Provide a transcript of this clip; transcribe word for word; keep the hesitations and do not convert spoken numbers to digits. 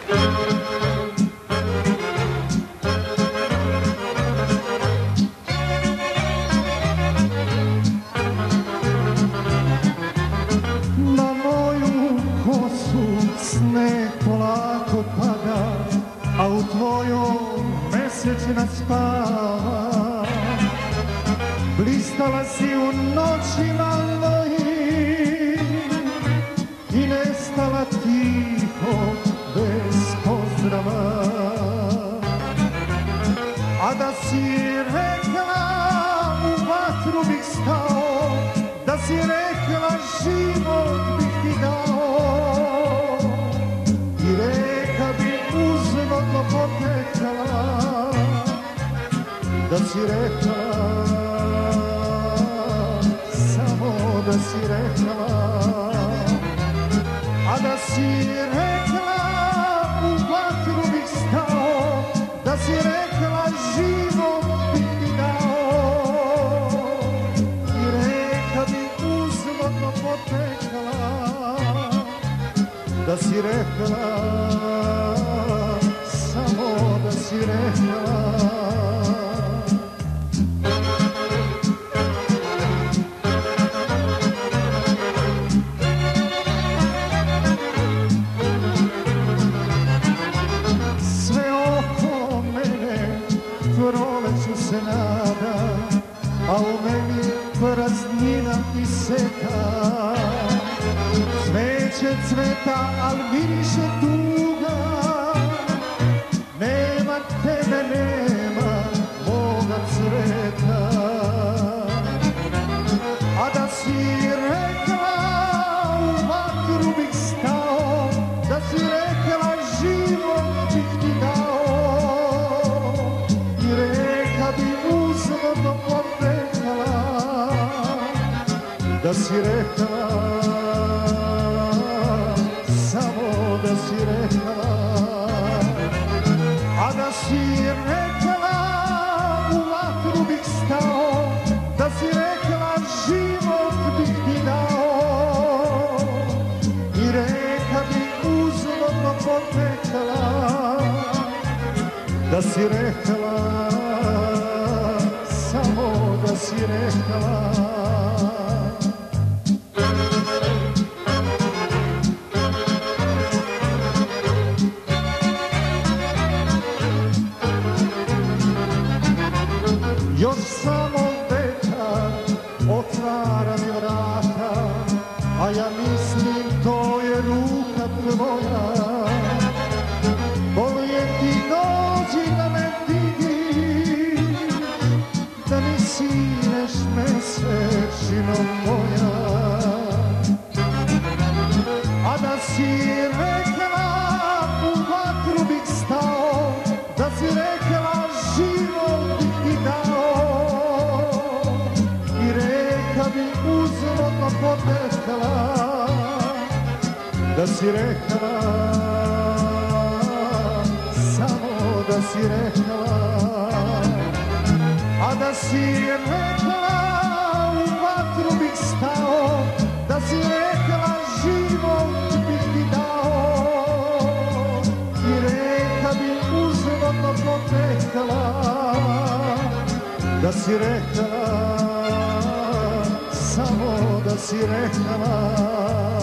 Na moju kosu sneg polako pada, a u tvojom mesečina spava. Blistala si u noćima mojim i nestala tiho bez pozdrava. A da si rekla u vatru bih stao, da si rekla život bih ti dao i reka bi uzvodno potekala, da si rekla, samo da si rekla. A da si rekla u vatru bih stao, da si rekla život bih ti dao i reka bi uzvodno potekala, da si rekla, samo da si rekla. Proleću se nada, a u meni praznina i seka. Cveće cveta, al miriše tuga, nema tebe, nema moga cveta. A da si rekla u vatru bih stao, da si rekla život bih ti dao, uzvodno potekala, da si rekla, samo da si rekla. A da si rekla u vatru bih stao, da si rekla život bih ti dao i reka bi uzvodno potekala, da si rekla, samo da si rekla. Još samo vetar otvara mi vrata, a ja mislim to je ruka tvoja. Bolje ti dođi da me vidiš, da mi sineš mesečino moja. A da si rekla u vatru bih stao, da si rekla život bih ti dao i reka bi uzvodno potekala, da si rekla, samo da si rekla. A da si rekla u vatru bih stao, da si rekla život bih ti dao i reka bi uzvodno potekala, da si rekla, samo da si rekla.